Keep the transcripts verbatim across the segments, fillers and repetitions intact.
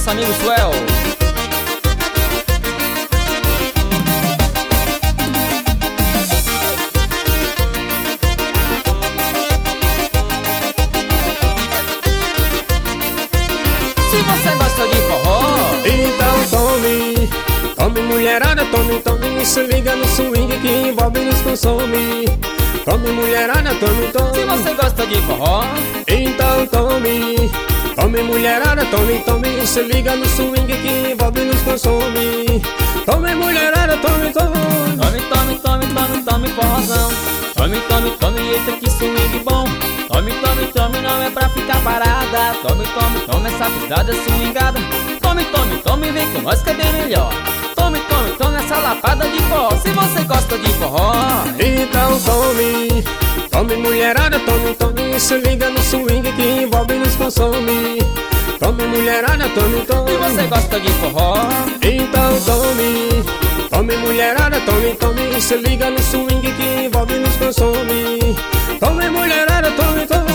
nosso amigo Suel. Se você gosta de forró, então tome, tome mulherada, tome, tome, se liga no swing que envolve e nos consome. Tome mulherada, tome, tome. Se você gosta de forró, então tome, tome mulherada, tome, tome, se liga no swing que envolve e nos consome. Tome mulherada, tome, tome. Tome, tome, tome, tome, tome forrozão. Tome, tome, tome, eita que swing bom. Tome, tome, tome, não é pra ficar parada. Tome, tome, tome, essa pisada swingada. Tome, tome, tome, vem com nós que é bem melhor. Tome, tome, tome, essa lapada de forró. Se você gosta de forró, então tome, tome mulherada, tome, tome, se liga no swing que envolve e nos consome. Tome mulherada, tome, tome. se você gosta de forró, então tome, tome mulherada, tome, tome, se liga no swing que envolve e nos consome. Tome mulherada, tome, tome.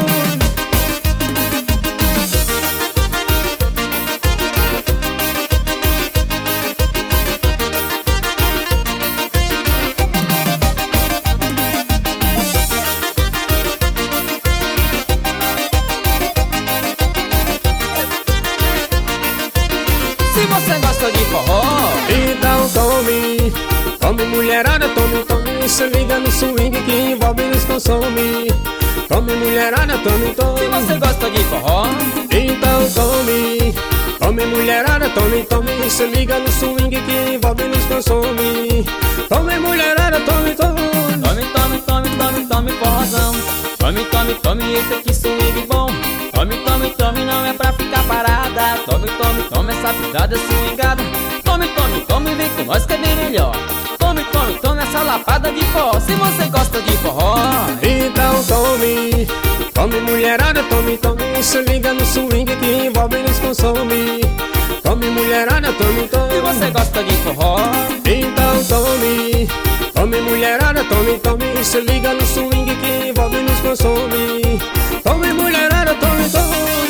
se você gosta de forró, então tome, tome mulherada, tome, tome, se liga no swing que envolve e nos consome. Tome mulherada, tome, tome. se você gosta de forró, então tome, tome mulherada, tome, tome, se liga no swing que envolve e nos consome. Tome mulherada, tome, tome. tome, tome, tome, tome, tome forrozão. Tome, tome, tome, eita que swing bom. Tome, tome, tome, não é pra ficar parada. Tome, tome, tome, essa pisada swingada. Tome, tome, tome, vem com nós que é bem melhor. Tome, tome, tome, essa lapada de forró. Se você gosta de forró, então tome, tome mulherada, tome, tome, se liga no swing que envolve e nos consome. Tome mulherada, tome, tome. se você gosta de forró, então tome, tome mulherada, tome, tome, se liga no swing que envolve e nos consome. Tome mulherada, tome, tome.